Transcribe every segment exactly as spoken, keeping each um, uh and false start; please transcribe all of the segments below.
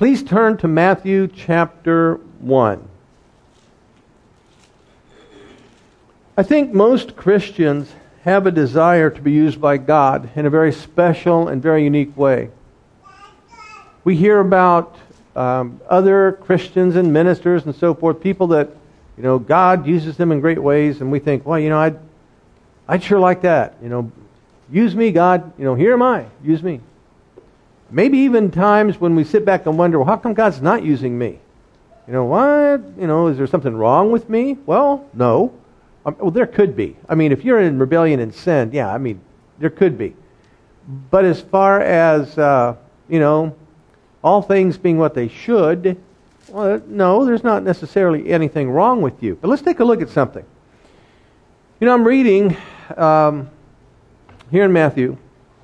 Please turn to Matthew chapter one. I think most Christians have a desire to be used by God in a very special and very unique way. We hear about um, other Christians and ministers and so forth, people that, you know, God uses them in great ways, and we think, well, you know, I'd, I'd sure like that. You know, use me, God. You know, here am I. Use me. Maybe even times when we sit back and wonder, well, how come God's not using me? You know, what? You know, is there something wrong with me? Well, no. Um, well, there could be. I mean, if you're in rebellion and sin, yeah, I mean, there could be. But as far as, uh, you know, all things being what they should, well, no, there's not necessarily anything wrong with you. But let's take a look at something. You know, I'm reading um, here in Matthew,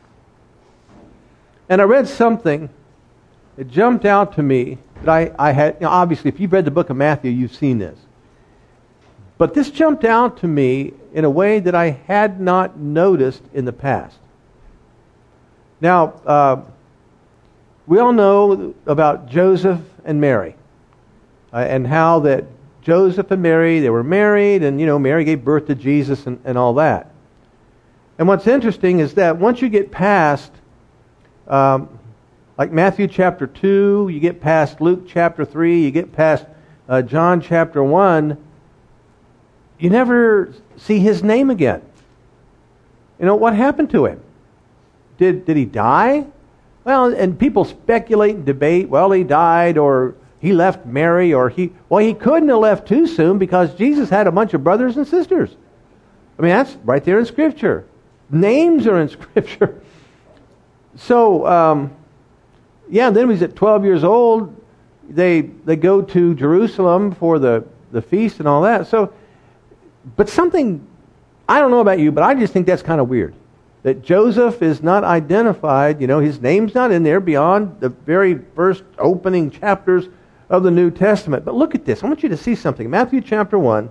and I read something that jumped out to me that I, I had, you know, obviously, if you've read the book of Matthew, you've seen this. But this jumped out to me in a way that I had not noticed in the past. Now, uh, we all know about Joseph and Mary, uh, and how that Joseph and Mary, they were married, and, you know, Mary gave birth to Jesus and, and all that. And what's interesting is that once you get past, um, like Matthew chapter two, you get past Luke chapter three, you get past uh, John chapter one, you never see his name again. You know, what happened to him? Did did he die? Well, and people speculate and debate, well, he died, or he left Mary, or he... Well, he couldn't have left too soon because Jesus had a bunch of brothers and sisters. I mean, that's right there in Scripture. Names are in Scripture. So, um, yeah, then when he's at twelve years old, they they go to Jerusalem for the, the feast and all that. So... But something, I don't know about you, but I just think that's kind of weird. That Joseph is not identified, you know, his name's not in there beyond the very first opening chapters of the New Testament. But look at this. I want you to see something. Matthew chapter one,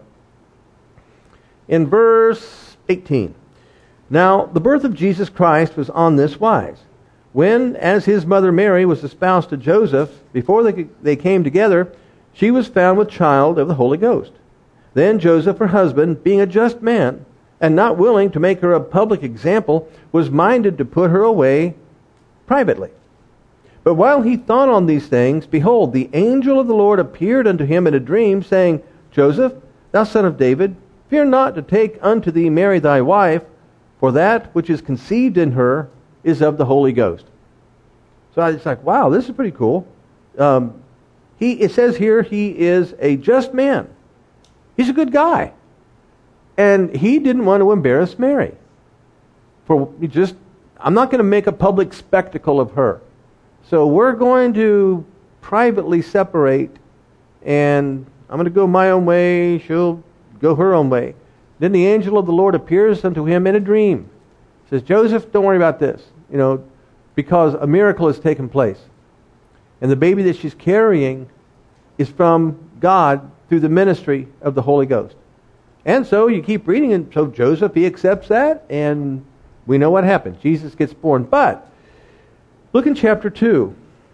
in verse eighteen. Now, the birth of Jesus Christ was on this wise. When, as his mother Mary was espoused to Joseph, before they, they came together, she was found with child of the Holy Ghost. Then Joseph, her husband, being a just man, and not willing to make her a public example, was minded to put her away privately. But while he thought on these things, behold, the angel of the Lord appeared unto him in a dream, saying, Joseph, thou son of David, fear not to take unto thee Mary thy wife, for that which is conceived in her is of the Holy Ghost. So I was like, wow, this is pretty cool. Um, he it says here he is a just man. He's a good guy. And he didn't want to embarrass Mary. For just, I'm not going to make a public spectacle of her. So we're going to privately separate, and I'm going to go my own way, she'll go her own way. Then the angel of the Lord appears unto him in a dream. Says, Joseph, don't worry about this, you know, because a miracle has taken place. And the baby that she's carrying is from God through the ministry of the Holy Ghost. And so you keep reading, and so Joseph, he accepts that, and we know what happens. Jesus gets born. But look in chapter two.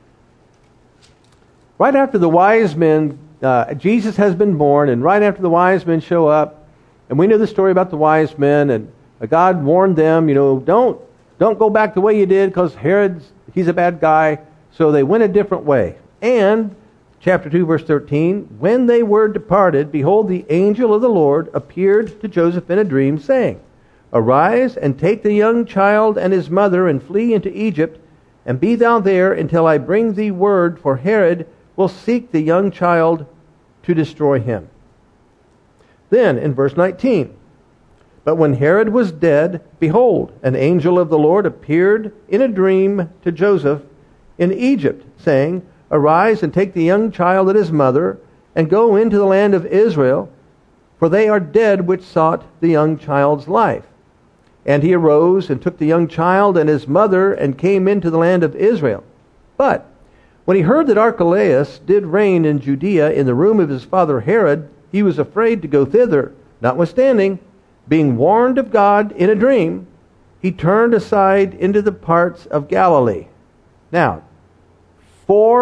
Right after the wise men, uh, Jesus has been born, and right after the wise men show up, and we know the story about the wise men, and God warned them, you know, don't don't go back the way you did, because Herod's, he's a bad guy. So they went a different way. And chapter two, verse thirteen, when they were departed, behold, the angel of the Lord appeared to Joseph in a dream, saying, Arise, and take the young child and his mother, and flee into Egypt, and be thou there until I bring thee word, for Herod will seek the young child to destroy him. Then, in verse nineteen, But when Herod was dead, behold, an angel of the Lord appeared in a dream to Joseph in Egypt, saying, Arise and take the young child and his mother, and go into the land of Israel, for they are dead which sought the young child's life. And he arose and took the young child and his mother, and came into the land of Israel. But when he heard that Archelaus did reign in Judea in the room of his father Herod, he was afraid to go thither. Notwithstanding, being warned of God in a dream, he turned aside into the parts of Galilee. Now, four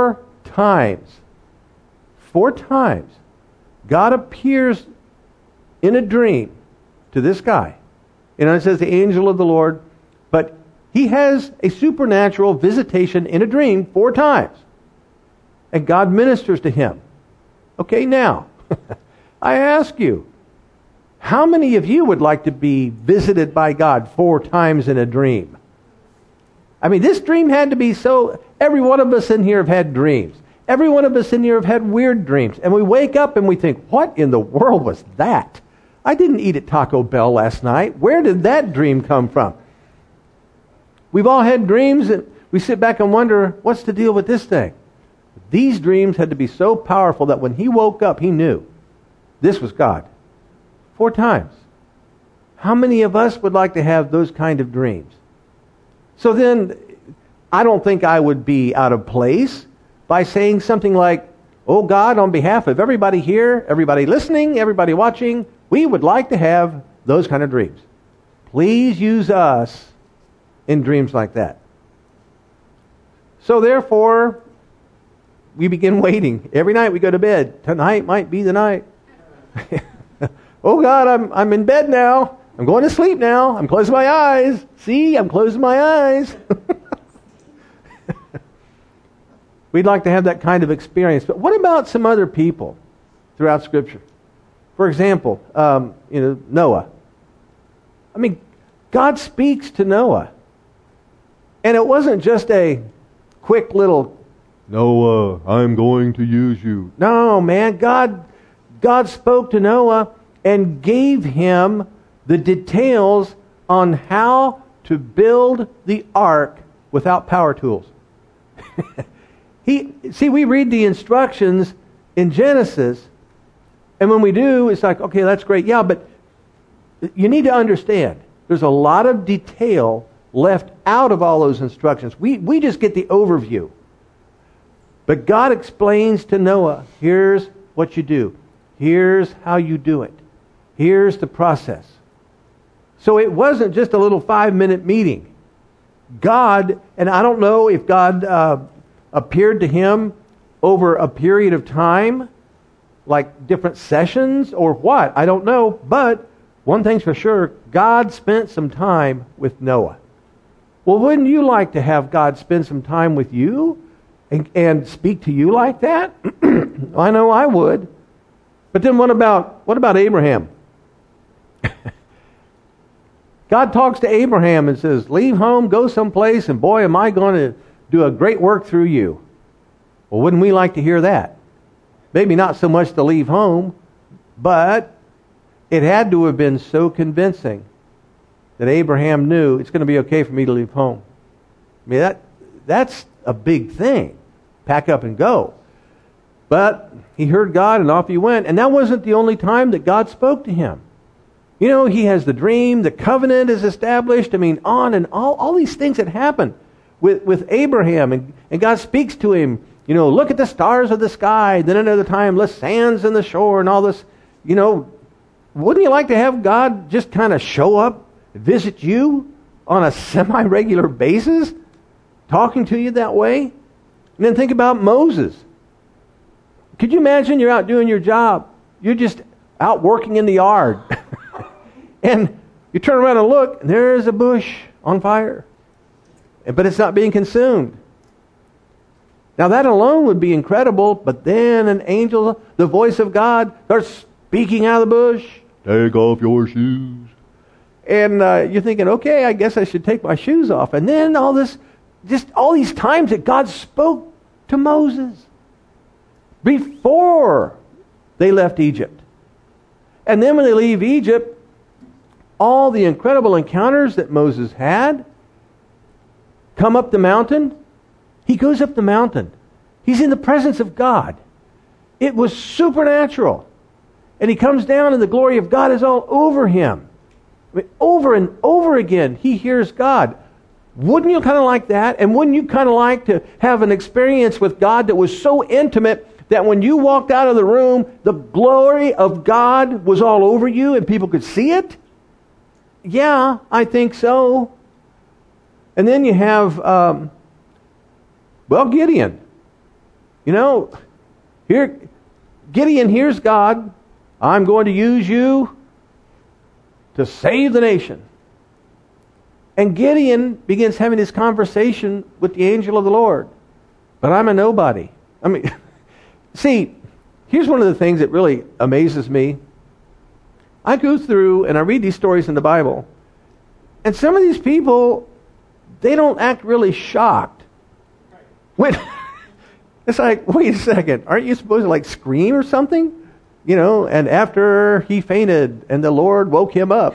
times, four times, God appears in a dream to this guy. You know, it says the angel of the Lord, but he has a supernatural visitation in a dream four times. And God ministers to him. Okay, now, I ask you, how many of you would like to be visited by God four times in a dream? I mean, this dream had to be so... Every one of us in here have had dreams. Every one of us in here have had weird dreams. And we wake up and we think, what in the world was that? I didn't eat at Taco Bell last night. Where did that dream come from? We've all had dreams and we sit back and wonder, what's the deal with this thing? These dreams had to be so powerful that when he woke up, he knew this was God. Four times. How many of us would like to have those kind of dreams? So then, I don't think I would be out of place by saying something like, oh God, on behalf of everybody here, everybody listening, everybody watching, we would like to have those kind of dreams. Please use us in dreams like that. So therefore, we begin waiting. Every night we go to bed. Tonight might be the night. Oh God, I'm I'm in bed now. I'm going to sleep now. I'm closing my eyes. See, I'm closing my eyes. We'd like to have that kind of experience. But what about some other people throughout Scripture? For example, um, you know, Noah. I mean, God speaks to Noah. And it wasn't just a quick little, Noah, I'm going to use you. No, man, God, God spoke to Noah and gave him the details on how to build the ark without power tools. he see, we read the instructions in Genesis, and when we do, it's like, okay, that's great. Yeah, but you need to understand, there's a lot of detail left out of all those instructions. We, we just get the overview. But God explains to Noah, here's what you do. Here's how you do it. Here's the process. So it wasn't just a little five-minute meeting. God, and I don't know if God uh, appeared to him over a period of time, like different sessions or what, I don't know. But one thing's for sure, God spent some time with Noah. Well, wouldn't you like to have God spend some time with you and, and speak to you like that? I know I would. But then what about what about Abraham? God talks to Abraham and says, leave home, go someplace, and boy, am I going to do a great work through you. Well, wouldn't we like to hear that? Maybe not so much to leave home, but it had to have been so convincing that Abraham knew it's going to be okay for me to leave home. I mean, that that's a big thing. Pack up and go. But he heard God and off he went. And that wasn't the only time that God spoke to him. You know, he has the dream, the covenant is established. I mean, on and all, all these things that happen with, with Abraham. And, and God speaks to him, you know, look at the stars of the sky. Then another time, the sands in the shore and all this. You know, wouldn't you like to have God just kind of show up, visit you on a semi-regular basis, talking to you that way? And then think about Moses. Could you imagine you're out doing your job? You're just out working in the yard. And you turn around and look, and there's a bush on fire. But it's not being consumed. Now that alone would be incredible, but then an angel, the voice of God, starts speaking out of the bush. Take off your shoes. And uh, you're thinking, okay, I guess I should take my shoes off. And then all this, just all these times that God spoke to Moses before they left Egypt. And then when they leave Egypt, all the incredible encounters that Moses had, come up the mountain. He goes up the mountain. He's in the presence of God. It was supernatural. And he comes down and the glory of God is all over him. I mean, over and over again, he hears God. Wouldn't you kind of like that? And wouldn't you kind of like to have an experience with God that was so intimate that when you walked out of the room, the glory of God was all over you and people could see it? Yeah, I think so. And then you have, um, well, Gideon. You You know, here, Gideon hears God. I'm going to use you to save the nation. And Gideon begins having this conversation with the angel of the Lord. But I'm a nobody. I mean, see, here's one of the things that really amazes me. I go through and I read these stories in the Bible. And some of these people, they don't act really shocked. When, it's like, wait a second, aren't you supposed to like scream or something? You know, and after he fainted and the Lord woke him up.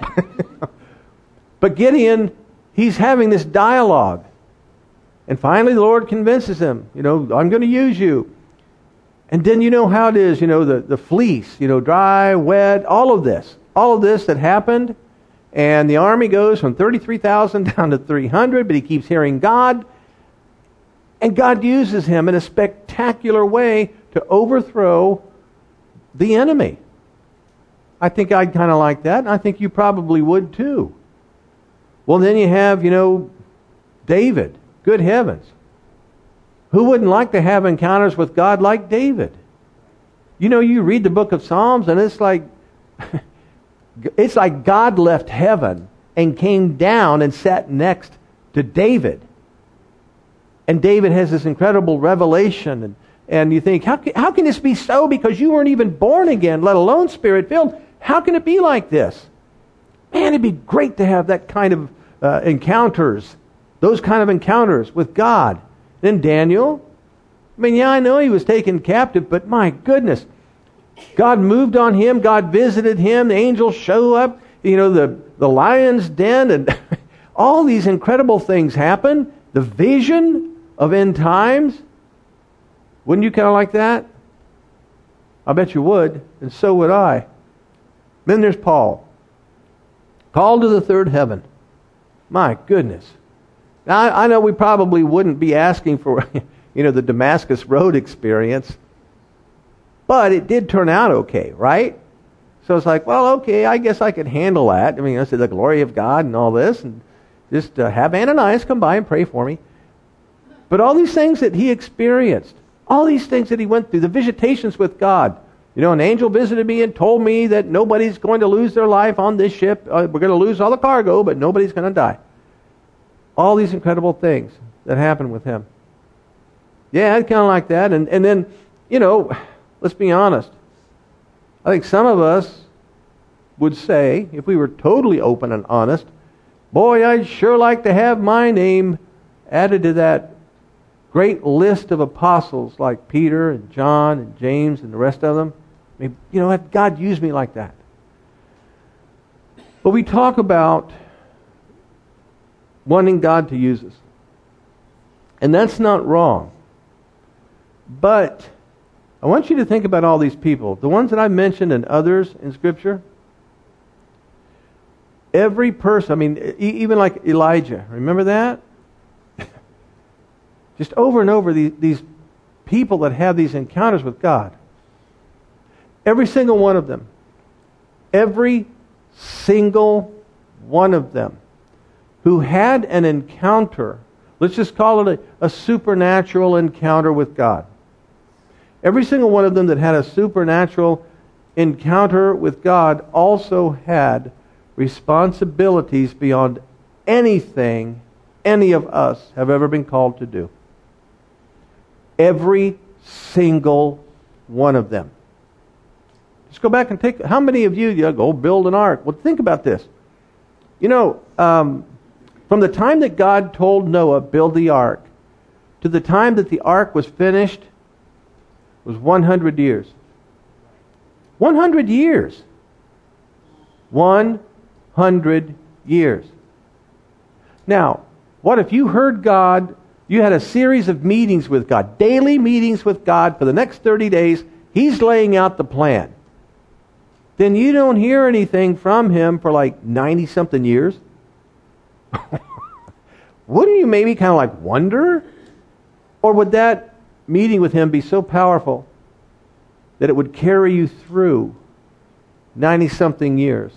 But Gideon, he's having this dialogue. And finally the Lord convinces him, you know, I'm going to use you. And then you know how it is, you know, the, the fleece, you know, dry, wet, all of this. All of this that happened. And the army goes from thirty-three thousand down to three hundred, but he keeps hearing God. And God uses him in a spectacular way to overthrow the enemy. I think I'd kind of like that, and I think you probably would too. Well, then you have, you know, David. Good heavens. Who wouldn't like to have encounters with God like David? You know, you read the book of Psalms, and it's like, it's like God left heaven and came down and sat next to David. And David has this incredible revelation. And, and you think, how can, how can this be so? Because you weren't even born again, let alone Spirit-filled. How can it be like this? Man, it'd be great to have that kind of uh, encounters. Those kind of encounters with God. Then Daniel. I mean, yeah, I know he was taken captive, but my goodness. God moved on him. God visited him. The angels show up. You know, the, the lion's den. And all these incredible things happen. The vision of end times. Wouldn't you kind of like that? I bet you would. And so would I. Then there's Paul. Called to the third heaven. My goodness. Now, I, I know we probably wouldn't be asking for, you know, the Damascus Road experience. But it did turn out okay, right? So it's like, well, okay, I guess I could handle that. I mean, I said the glory of God and all this. And just uh, have Ananias come by and pray for me. But all these things that he experienced, all these things that he went through, the visitations with God. You know, an angel visited me and told me that nobody's going to lose their life on this ship. Uh, we're going to lose all the cargo, but nobody's going to die. All these incredible things that happened with him. Yeah, it's kind of like that. And, and then, you know, let's be honest. I think some of us would say, if we were totally open and honest, boy, I'd sure like to have my name added to that great list of apostles like Peter and John and James and the rest of them. I mean, you know, God used me like that. But we talk about wanting God to use us. And that's not wrong. But I want you to think about all these people. The ones that I mentioned and others in Scripture. Every person, I mean, even like Elijah. Remember that? Just over and over, these, these people that have these encounters with God. Every single one of them. Every single one of them who had an encounter, let's just call it a, a supernatural encounter with God. Every single one of them that had a supernatural encounter with God also had responsibilities beyond anything any of us have ever been called to do. Every single one of them. Just go back and take, how many of you, you go build an ark? Well, think about this. You know, um, from the time that God told Noah, build the ark, to the time that the ark was finished, was one hundred years. one hundred years. one hundred years. Now, what if you heard God, you had a series of meetings with God, daily meetings with God for the next thirty days, He's laying out the plan. Then you don't hear anything from Him for like ninety-something years? Wouldn't you maybe kind of like wonder? Or would that meeting with Him be so powerful that it would carry you through ninety-something years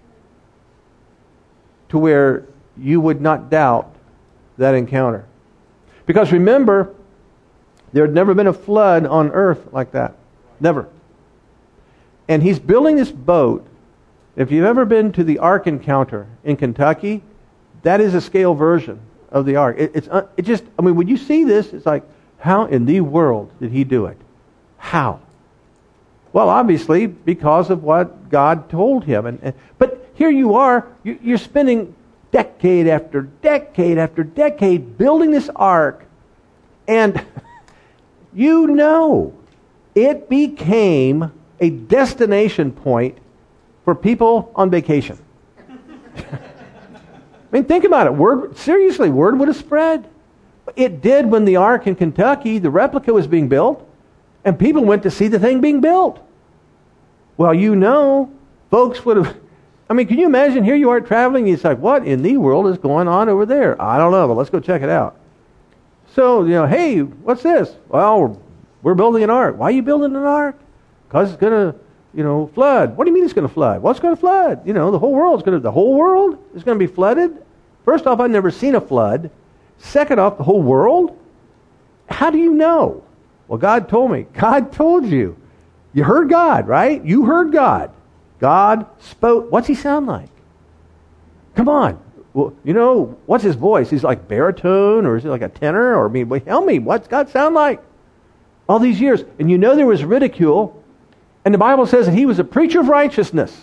to where you would not doubt that encounter? Because remember, There had never been a flood on earth like that. Never. And he's building this boat. If you've ever been to the Ark Encounter in Kentucky, that is a scale version of the Ark. It, it's it just, I mean, when you see this, it's like, how in the world did he do it? How? Well, obviously, because of what God told him. And, and But here you are, you, you're spending decade after decade after decade building this ark, and you know it became a destination point for people on vacation. I mean, think about it. Word, seriously, word would have spread. It did when the ark in Kentucky, the replica, was being built, and people went to see the thing being built. Well, you know, folks would have... I mean, can you imagine, here you are traveling, it's like, what in the world is going on over there? I don't know, but let's go check it out. So, you know, hey, what's this? Well, we're, we're building an ark. Why are you building an ark? Because it's going to, you know, flood. What do you mean it's going to flood? What's going to flood? You know, the whole world's going to, the whole world is going to be flooded? First off, I've never seen a flood. Second off, the whole world? How do you know? Well, God told me. God told you. You heard God, right? You heard God. God spoke. What's he sound like? Come on. Well, you know, what's his voice? He's like baritone, or is he like a tenor? Or I mean, tell me, what's God sound like? All these years. And you know there was ridicule. And the Bible says that he was a preacher of righteousness.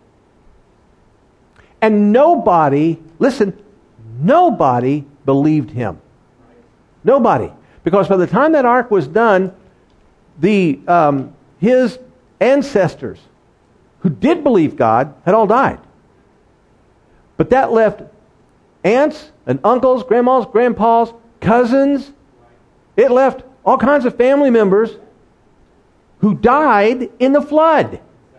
And nobody, listen, nobody believed him. Nobody. Because by the time that ark was done, the um, his ancestors who did believe God had all died. But that left aunts and uncles, grandmas, grandpas, cousins. It left all kinds of family members who died in the flood.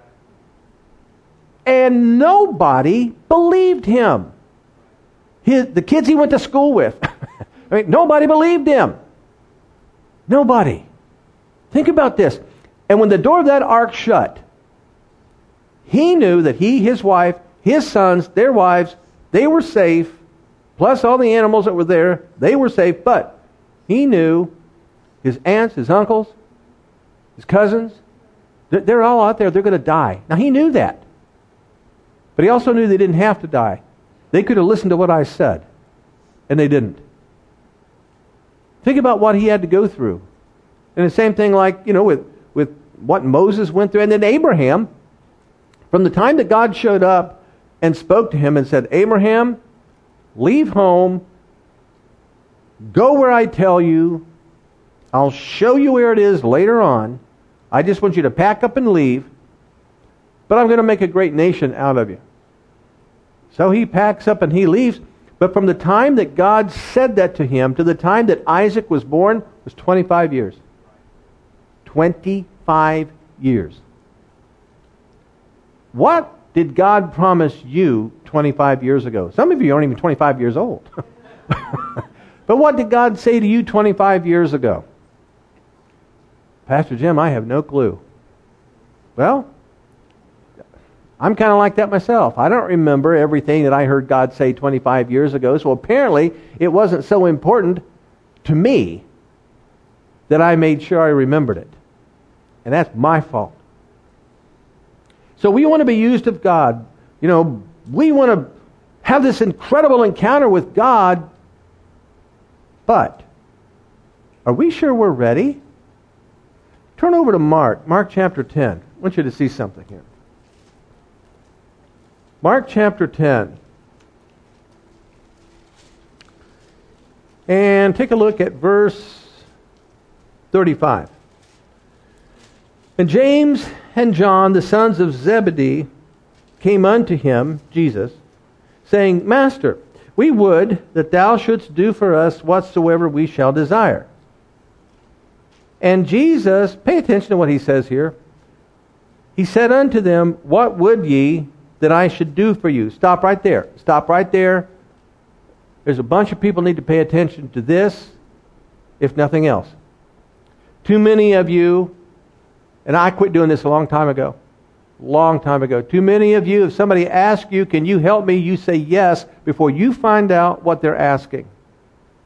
And nobody believed him. His, the kids he went to school with, I mean, nobody believed him. Nobody. Think about this. And when the door of that ark shut, he knew that he, his wife, his sons, their wives, they were safe, plus all the animals that were there, they were safe, but he knew his aunts, his uncles, his cousins, they're all out there, they're going to die. Now he knew that. But he also knew they didn't have to die. They could have listened to what I said, and they didn't. Think about what he had to go through. And the same thing like, you know, with, with what Moses went through, and then Abraham. From the time that God showed up and spoke to him and said, Abraham, leave home, go where I tell you, I'll show you where it is later on. I just want you to pack up and leave, but I'm going to make a great nation out of you. So he packs up and he leaves. But from the time that God said that to him to the time that Isaac was born was twenty-five years. twenty-five years. What did God promise you twenty-five years ago? Some of you aren't even twenty-five years old. But what did God say to you twenty-five years ago? Pastor Jim, I have no clue. Well, I'm kind of like that myself. I don't remember everything that I heard God say twenty-five years ago. So apparently it wasn't so important to me that I made sure I remembered it. And that's my fault. So we want to be used of God. You know, we want to have this incredible encounter with God. But are we sure we're ready? Turn over to Mark, Mark chapter ten. I want you to see something here. Mark chapter ten. And take a look at verse thirty-five. And James and John, the sons of Zebedee, came unto him, Jesus, saying, Master, we would that thou shouldst do for us whatsoever we shall desire. And Jesus, pay attention to what he says here. He said unto them, What would ye that I should do for you? Stop right there. Stop right there. There's a bunch of people need to pay attention to this, if nothing else. Too many of you, and I quit doing this a long time ago. Long time ago. Too many of you, if somebody asks you, can you help me? You say yes before you find out what they're asking.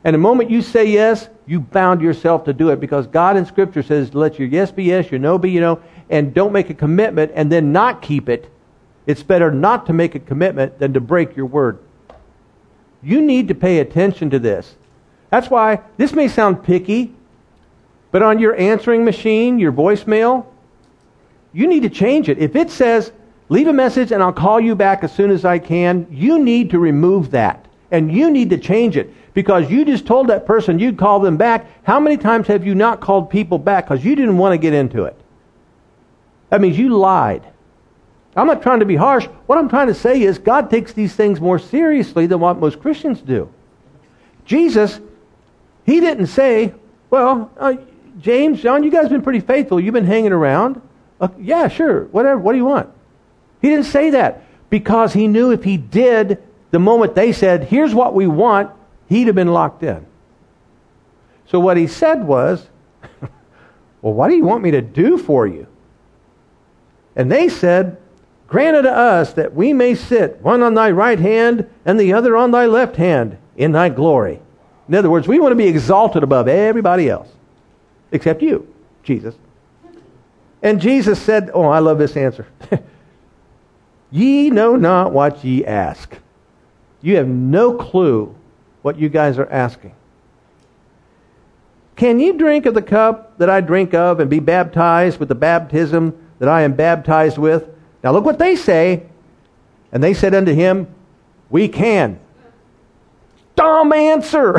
And the moment you say yes, you bound yourself to do it, because God in Scripture says, let your yes be yes, your no be your no, and don't make a commitment and then not keep it. It's better not to make a commitment than to break your word. You need to pay attention to this. That's why this may sound picky, but on your answering machine, your voicemail, you need to change it. If it says, leave a message and I'll call you back as soon as I can, you need to remove that. And you need to change it. Because you just told that person you'd call them back. How many times have you not called people back because you didn't want to get into it? That means you lied. I'm not trying to be harsh. What I'm trying to say is God takes these things more seriously than what most Christians do. Jesus, He didn't say, well, uh, James, John, you guys have been pretty faithful. You've been hanging around. Uh, yeah, sure, whatever. What do you want? He didn't say that because He knew if He did, the moment they said, here's what we want, he'd have been locked in. So what He said was, well, what do you want me to do for you? And they said, grant unto us that we may sit, one on thy right hand and the other on thy left hand, in thy glory. In other words, we want to be exalted above everybody else, except you, Jesus. And Jesus said, oh, I love this answer. Ye know not what ye ask. You have no clue what you guys are asking. Can you drink of the cup that I drink of and be baptized with the baptism that I am baptized with? Now look what they say. And they said unto him, we can. Dumb answer.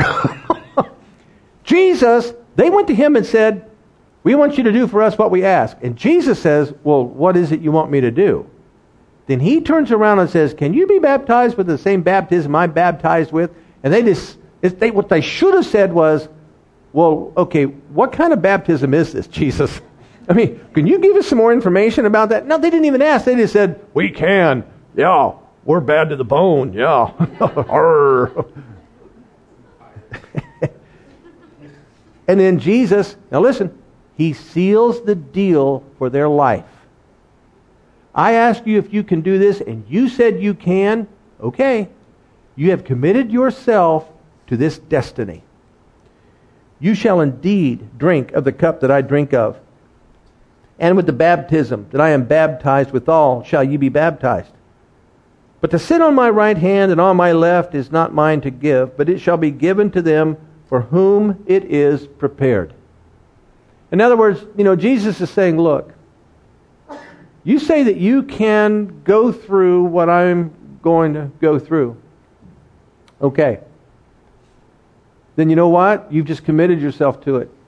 Jesus, they went to Him and said, we want you to do for us what we ask. And Jesus says, well, what is it you want me to do? Then He turns around and says, can you be baptized with the same baptism I'm baptized with? And they just, they, what they should have said was, well, okay, what kind of baptism is this, Jesus? I mean, can you give us some more information about that? No, they didn't even ask. They just said, we can. Yeah, we're bad to the bone. Yeah. And then Jesus, now listen, He seals the deal for their life. I asked you if you can do this, and you said you can. Okay. You have committed yourself to this destiny. You shall indeed drink of the cup that I drink of, and with the baptism that I am baptized withal shall ye be baptized. But to sit on my right hand and on my left is not mine to give, but it shall be given to them for whom it is prepared. In other words, you know, Jesus is saying, look, you say that you can go through what I'm going to go through. Okay. Then you know what? You've just committed yourself to it.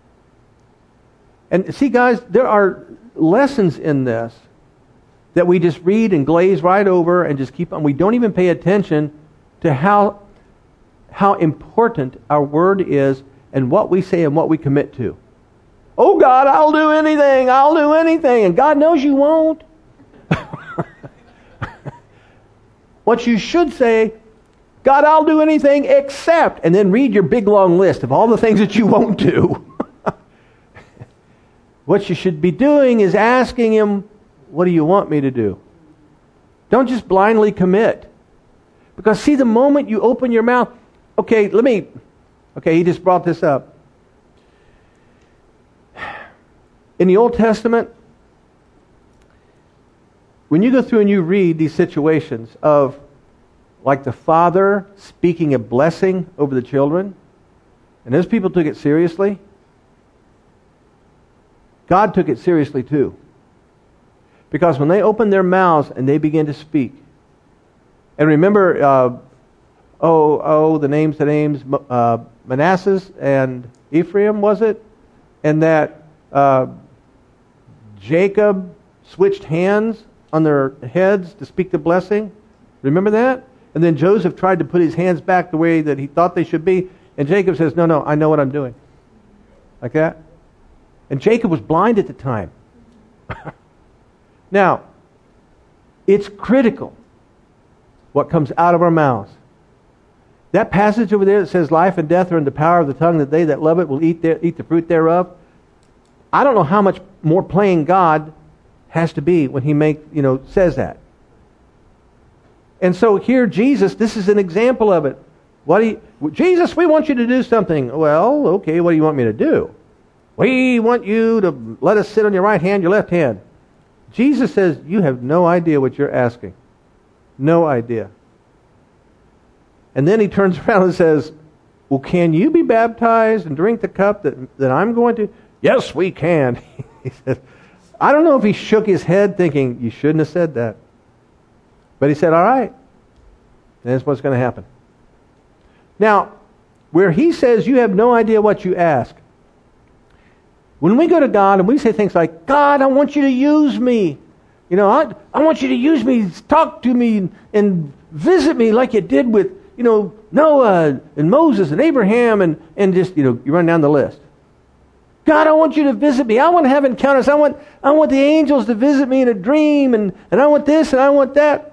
And see, guys, there are lessons in this that we just read and glaze right over and just keep on. We don't even pay attention to how, how important our word is and what we say and what we commit to. Oh God, I'll do anything. I'll do anything. And God knows you won't. What you should say, God, I'll do anything except, and then read your big long list of all the things that you won't do. What you should be doing is asking Him, what do you want me to do? Don't just blindly commit. Because see, the moment you open your mouth, okay, let me, okay, he just brought this up. In the Old Testament, when you go through and you read these situations of like the father speaking a blessing over the children, and those people took it seriously, God took it seriously too. Because when they opened their mouths and they began to speak, and remember, uh, oh, oh, the names, the names, uh, Manasseh and Ephraim, was it? And that uh, Jacob switched hands on their heads to speak the blessing. Remember that? And then Joseph tried to put his hands back the way that he thought they should be. And Jacob says, no, no, I know what I'm doing. Like that. And Jacob was blind at the time. Now, it's critical what comes out of our mouths. That passage over there that says life and death are in the power of the tongue, that they that love it will eat, their, eat the fruit thereof. I don't know how much more plain God has to be when He make, you know, says that. And so here Jesus, this is an example of it. What do you, Jesus, we want you to do something. Well, okay, what do you want me to do? We want you to let us sit on your right hand, your left hand. Jesus says, you have no idea what you're asking. No idea. And then he turns around and says, well, can you be baptized and drink the cup that, that I'm going to? Yes, we can. He says, I don't know if he shook his head thinking, you shouldn't have said that. But he said, all right. And that's what's going to happen. Now, where he says you have no idea what you ask, when we go to God and we say things like, God, I want you to use me. You know, I, I want you to use me, talk to me, and, and visit me like you did with, you know, Noah and Moses and Abraham, and, and just, you know, you run down the list. God, I want you to visit me. I want to have encounters. I want, I want the angels to visit me in a dream, and, and I want this and I want that.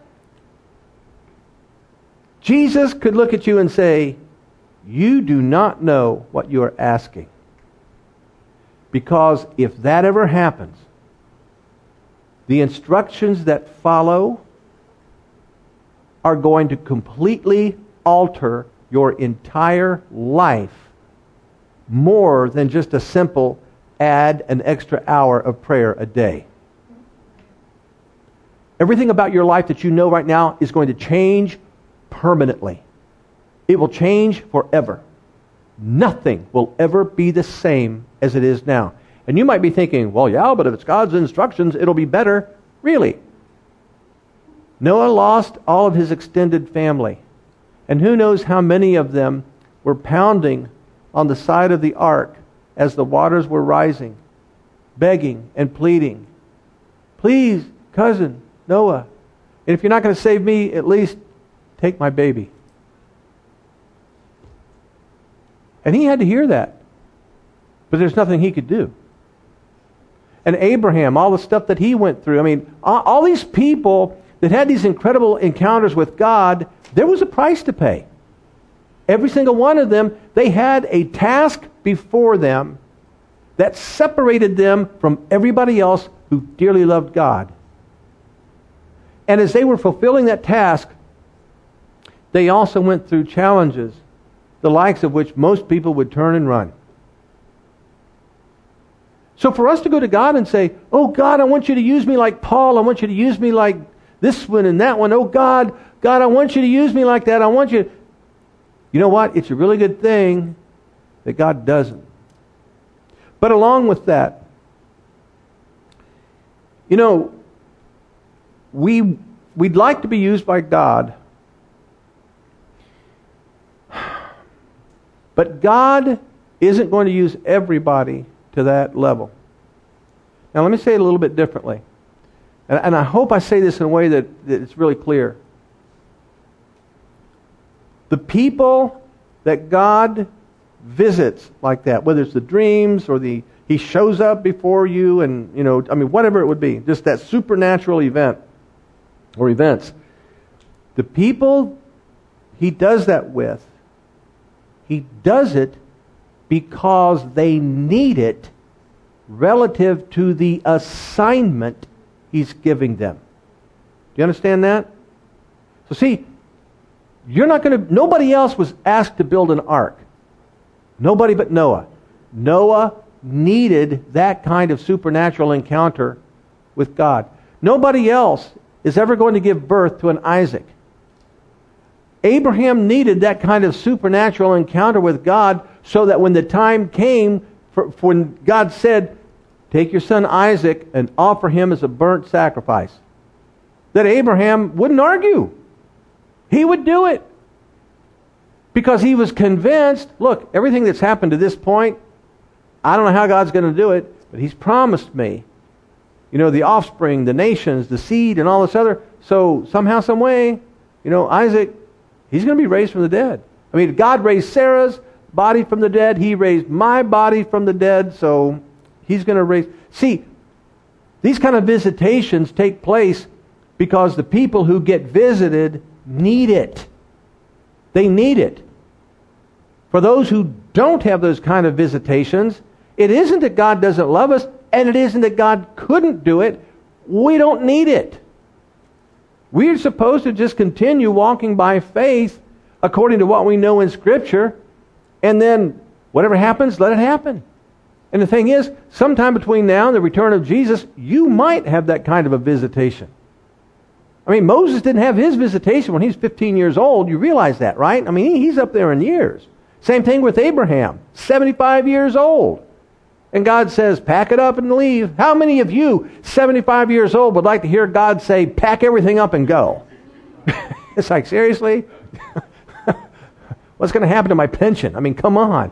Jesus could look at you and say, you do not know what you are asking. Because if that ever happens, the instructions that follow are going to completely alter your entire life more than just a simple add an extra hour of prayer a day. Everything about your life that you know right now is going to change permanently. It will change forever. Nothing will ever be the same as it is now. And you might be thinking, well, yeah, but if it's God's instructions, it'll be better. Really? Noah lost all of his extended family. And who knows how many of them were pounding on the side of the ark as the waters were rising, begging and pleading, please, cousin Noah, and if you're not going to save me, at least take my baby. And he had to hear that. But there's nothing he could do. And Abraham, all the stuff that he went through. I mean, all these people that had these incredible encounters with God, there was a price to pay. Every single one of them, they had a task before them that separated them from everybody else who dearly loved God. And as they were fulfilling that task, they also went through challenges, the likes of which most people would turn and run. So for us to go to God and say, oh God, I want you to use me like Paul. I want you to use me like this one and that one. Oh God, God, I want you to use me like that. I want you. You know what? It's a really good thing that God doesn't. But along with that, you know, we, we'd like to be used by God. But God isn't going to use everybody to that level. Now let me say it a little bit differently. And, and I hope I say this in a way that, that it's really clear. The people that God visits like that, whether it's the dreams or the He shows up before you and, you know, I mean, whatever it would be, just that supernatural event or events. The people He does that with, He does it because they need it relative to the assignment He's giving them. Do you understand that? So see, you're not going to, nobody else was asked to build an ark. Nobody but Noah. Noah needed that kind of supernatural encounter with God. Nobody else is ever going to give birth to an Isaac. Abraham needed that kind of supernatural encounter with God so that when the time came, for, for when God said, take your son Isaac and offer him as a burnt sacrifice, that Abraham wouldn't argue. He would do it. Because he was convinced, look, everything that's happened to this point, I don't know how God's going to do it, but He's promised me, you know, the offspring, the nations, the seed, and all this other. So somehow, some way, you know, Isaac, he's going to be raised from the dead. I mean, God raised Sarah's body from the dead. He raised my body from the dead. So He's going to raise. See, these kind of visitations take place because the people who get visited need it. They need it. For those who don't have those kind of visitations, it isn't that God doesn't love us, and it isn't that God couldn't do it. We don't need it. We're supposed to just continue walking by faith according to what we know in Scripture, and then whatever happens, let it happen. And the thing is, sometime between now and the return of Jesus, you might have that kind of a visitation. I mean, Moses didn't have his visitation when he was fifteen years old. You realize that, right? I mean, he's up there in years. Same thing with Abraham, seventy-five years old. And God says, pack it up and leave. How many of you, seventy-five years old, would like to hear God say, pack everything up and go? It's like, seriously? What's going to happen to my pension? I mean, come on.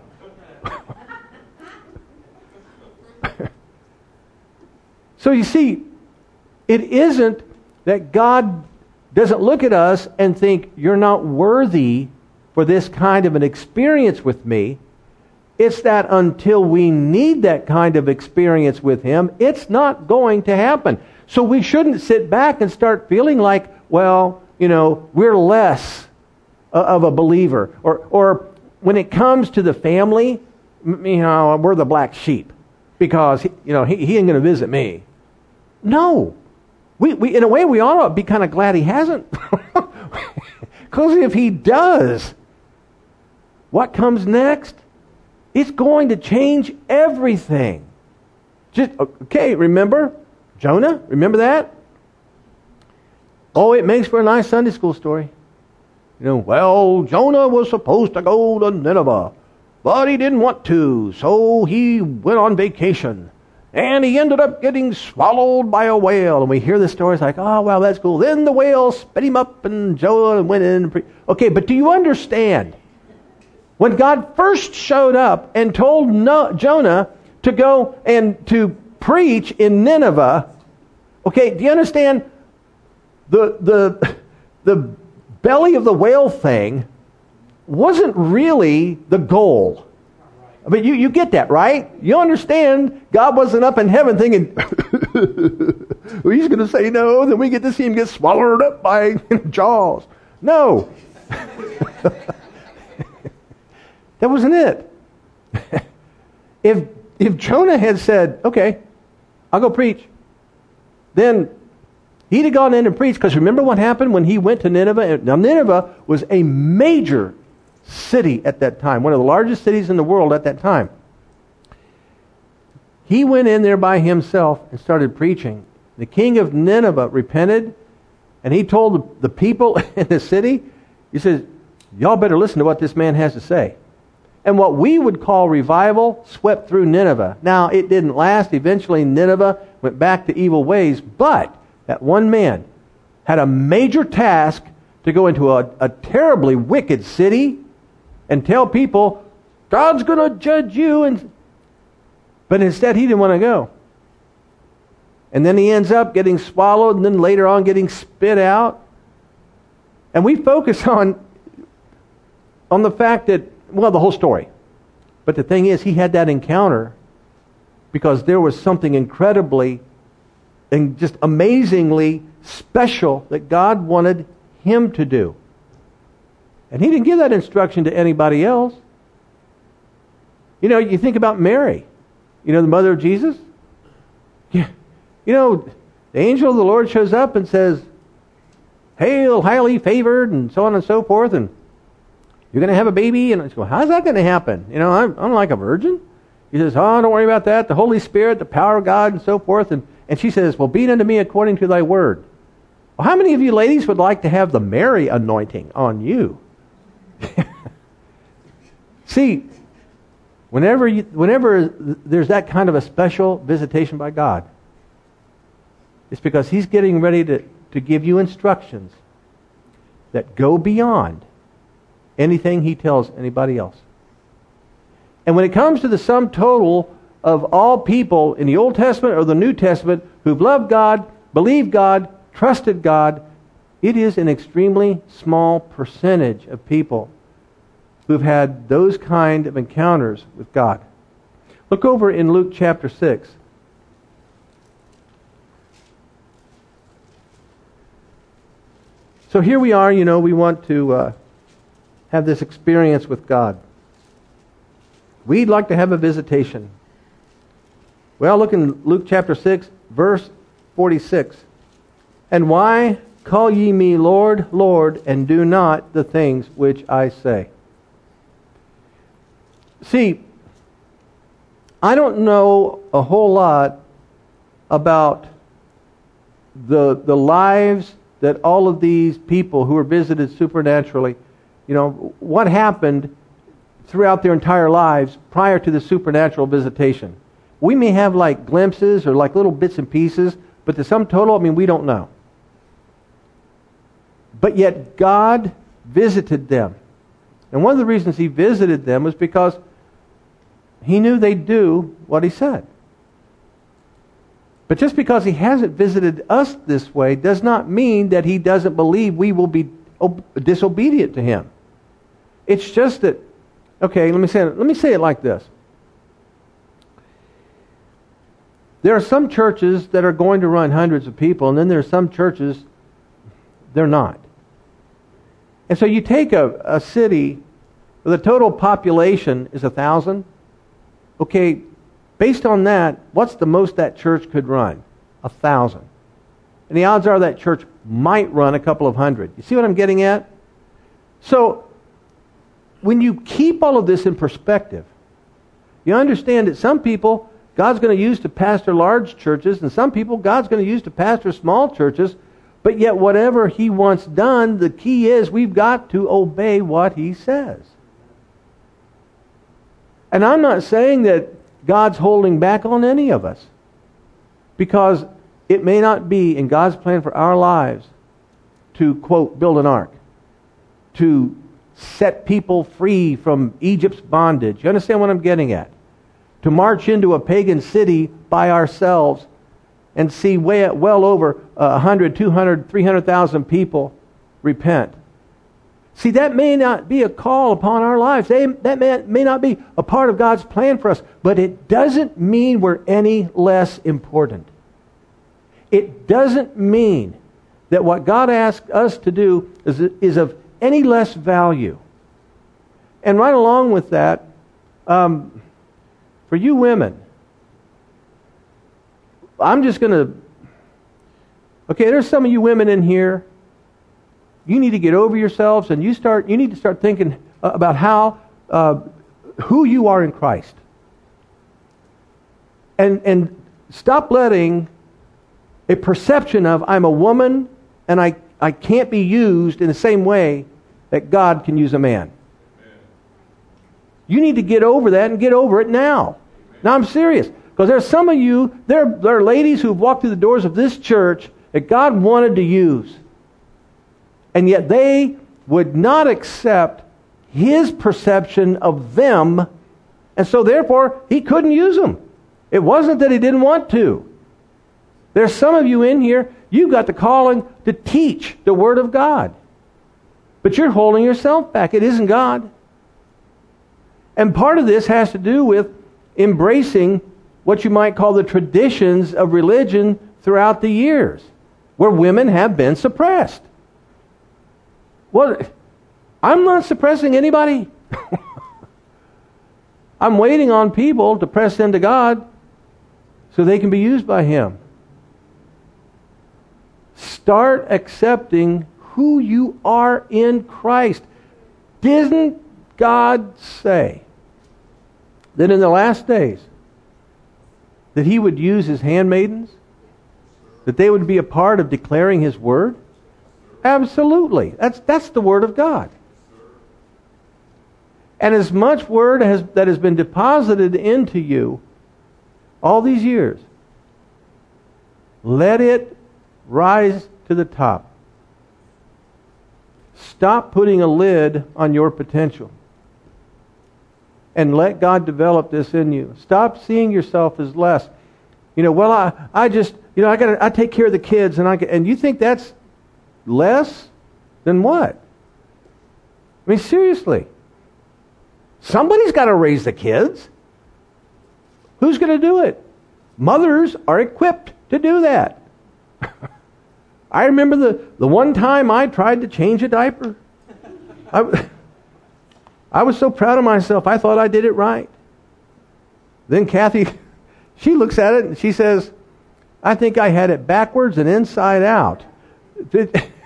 So you see, it isn't that God doesn't look at us and think, you're not worthy for this kind of an experience with me. It's that until we need that kind of experience with Him, it's not going to happen. So we shouldn't sit back and start feeling like, well, you know, we're less of a believer. Or, or when it comes to the family, you know, we're the black sheep because, you know, he, he ain't going to visit me. No. We, we, in a way, we ought to be kind of glad He hasn't. Because if He does, what comes next? It's going to change everything. Just, okay, remember Jonah? Remember that? Oh, it makes for a nice Sunday school story. You know, well, Jonah was supposed to go to Nineveh, but he didn't want to, so he went on vacation. And he ended up getting swallowed by a whale. And we hear the stories like, oh, well, that's cool. Then the whale spit him up and Jonah went in. And pre- okay, but do you understand? When God first showed up and told no- Jonah to go and to preach in Nineveh, okay, do you understand? The, the, the belly of the whale thing wasn't really the goal. But you, you get that, right? You understand God wasn't up in heaven thinking, well, He's going to say no, then we get to see Him get swallowed up by jaws. No. That wasn't it. if, if Jonah had said, okay, I'll go preach, then he'd have gone in and preached. Because remember what happened when he went to Nineveh? Now, Nineveh was a major city at that time, one of the largest cities in the world at that time. He went in there by himself and started preaching. The king of Nineveh repented, and he told the people in the city, he says, y'all better listen to what this man has to say. And what we would call revival swept through Nineveh. Now, it didn't last. Eventually, Nineveh went back to evil ways, but that one man had a major task to go into a, a terribly wicked city and tell people, God's going to judge you. And But instead, he didn't want to go. And then he ends up getting swallowed, and then later on getting spit out. And we focus on, on the fact that, well, the whole story. But the thing is, he had that encounter because there was something incredibly and just amazingly special that God wanted him to do. And he didn't give that instruction to anybody else. You know, you think about Mary, you know, the mother of Jesus. Yeah. You know, the angel of the Lord shows up and says, hail, highly favored, and so on and so forth, and you're going to have a baby. And I go, how's that going to happen? You know, I'm, I'm like a virgin. He says, oh, don't worry about that. The Holy Spirit, the power of God, and so forth. And, and she says, well, be it unto me according to thy word. Well, how many of you ladies would like to have the Mary anointing on you? See, whenever you, whenever there's that kind of a special visitation by God, it's because He's getting ready to, to give you instructions that go beyond anything He tells anybody else. And when it comes to the sum total of all people in the Old Testament or the New Testament who've loved God, believed God, trusted God, it is an extremely small percentage of people who've had those kind of encounters with God. Look over in Luke chapter six. So here we are, you know, we want to uh, have this experience with God. We'd like to have a visitation. Well, look in Luke chapter six, verse forty-six. And why call ye me Lord, Lord, and do not the things which I say. See, I don't know a whole lot about the the lives that all of these people who were visited supernaturally, you know, what happened throughout their entire lives prior to the supernatural visitation. We may have like glimpses or like little bits and pieces, but the sum total, I mean, we don't know. But yet God visited them. And one of the reasons He visited them was because He knew they'd do what He said. But just because He hasn't visited us this way does not mean that He doesn't believe we will be ob- disobedient to Him. It's just that, okay, let me say it, let me say it like this. There are some churches that are going to run hundreds of people, and then there are some churches they're not. And so you take a, a city where the total population is a thousand. Okay, based on that, what's the most that church could run? A thousand. And the odds are that church might run a couple of hundred. You see what I'm getting at? So, when you keep all of this in perspective, you understand that some people God's going to use to pastor large churches, and some people God's going to use to pastor small churches, but yet whatever He wants done, the key is we've got to obey what He says. And I'm not saying that God's holding back on any of us, because it may not be in God's plan for our lives to, quote, build an ark, to set people free from Egypt's bondage. You understand what I'm getting at? To march into a pagan city by ourselves and see way, well over one hundred, two hundred, three hundred thousand people repent. See, that may not be a call upon our lives. They, that may, may not be a part of God's plan for us. But it doesn't mean we're any less important. It doesn't mean that what God asks us to do is, is of any less value. And right along with that, um, for you women, I'm just going to... Okay, there's some of you women in here. You need to get over yourselves, and you start. You need to start thinking about how, uh, who you are in Christ, and and stop letting a perception of I'm a woman and I I can't be used in the same way that God can use a man. You need to get over that and get over it now. Now I'm serious, because there's some of you. There there are ladies who've walked through the doors of this church that God wanted to use. And yet they would not accept His perception of them, and so therefore He couldn't use them. It wasn't that He didn't want to. There's some of you in here, you've got the calling to teach the Word of God. But you're holding yourself back. It isn't God. And part of this has to do with embracing what you might call the traditions of religion throughout the years, where women have been suppressed. Well, I'm not suppressing anybody. I'm waiting on people to press into God so they can be used by Him. Start accepting who you are in Christ. Didn't God say that in the last days that He would use His handmaidens? That they would be a part of declaring His Word? Absolutely. That's that's the Word of God. And as much Word has, that has been deposited into you all these years, let it rise to the top. Stop putting a lid on your potential. And let God develop this in you. Stop seeing yourself as less. You know, well, I, I just, you know, I got I take care of the kids, and I can, and you think that's less than what? I mean, seriously. Somebody's got to raise the kids. Who's going to do it? Mothers are equipped to do that. I remember the, the one time I tried to change a diaper. I, I was so proud of myself, I thought I did it right. Then Kathy, she looks at it and she says, I think I had it backwards and inside out.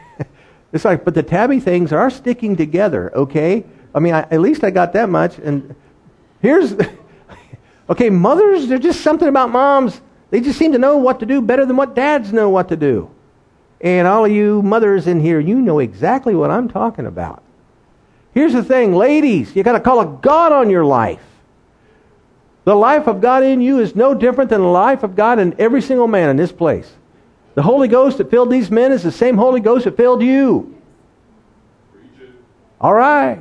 It's like, but the tabby things are sticking together, okay? I mean, I, at least I got that much. And here's, okay, mothers, there's just something about moms. They just seem to know what to do better than what dads know what to do. And all of you mothers in here, you know exactly what I'm talking about. Here's the thing, ladies, you got to call a God on your life. The life of God in you is no different than the life of God in every single man in this place. The Holy Ghost that filled these men is the same Holy Ghost that filled you. All right.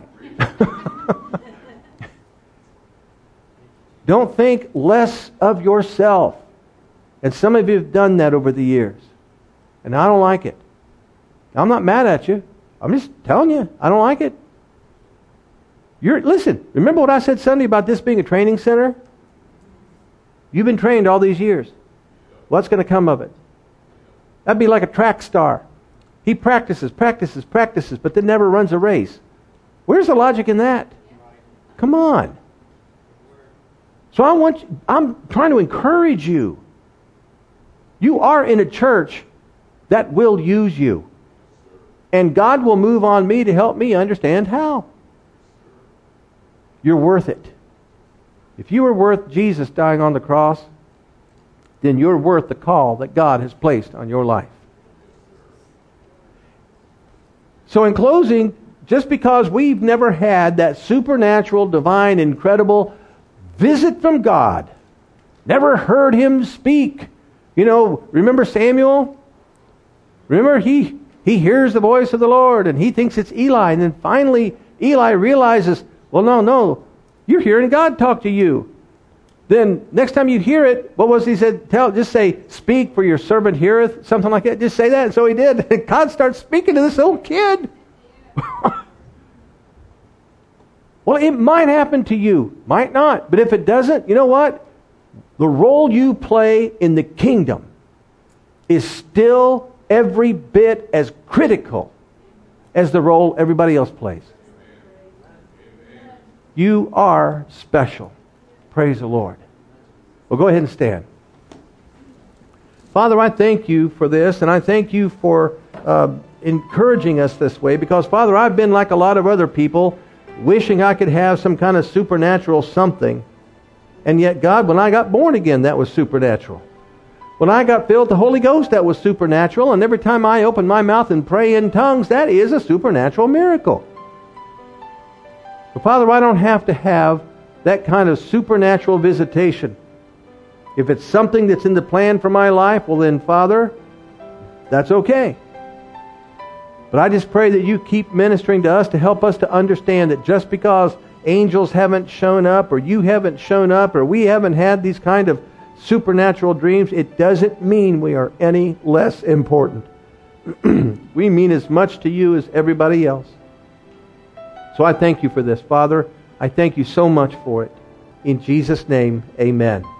Don't think less of yourself. And some of you have done that over the years. And I don't like it. I'm not mad at you. I'm just telling you, I don't like it. You're, listen, remember what I said Sunday about this being a training center? You've been trained all these years. What's going to come of it? That'd be like a track star. He practices, practices, practices, but then never runs a race. Where's the logic in that? Come on. So I want you, I'm trying to encourage you. You are in a church that will use you. And God will move on me to help me understand how. You're worth it. If you were worth Jesus dying on the cross, then you're worth the call that God has placed on your life. So in closing, just because we've never had that supernatural, divine, incredible visit from God, never heard Him speak. You know, remember Samuel? Remember he, he hears the voice of the Lord and he thinks it's Eli. And then finally Eli realizes, well, no, no, you're hearing God talk to you. Then next time you hear it, what was he said? Tell, just say, speak for your servant heareth. Something like that. Just say that. And so he did. And God starts speaking to this little kid. Well, it might happen to you. Might not. But if it doesn't, you know what? The role you play in the kingdom is still every bit as critical as the role everybody else plays. You are special. Praise the Lord. Well, go ahead and stand. Father, I thank you for this, and I thank you for uh, encouraging us this way, because, Father, I've been like a lot of other people, wishing I could have some kind of supernatural something. And yet, God, when I got born again, that was supernatural. When I got filled with the Holy Ghost, that was supernatural. And every time I open my mouth and pray in tongues, that is a supernatural miracle. But Father, I don't have to have that kind of supernatural visitation. If it's something that's in the plan for my life, well then, Father, that's okay. But I just pray that you keep ministering to us to help us to understand that just because angels haven't shown up, or you haven't shown up, or we haven't had these kind of supernatural dreams, it doesn't mean we are any less important. We mean as much to you as everybody else. So I thank you for this, Father. I thank you so much for it. In Jesus' name, amen.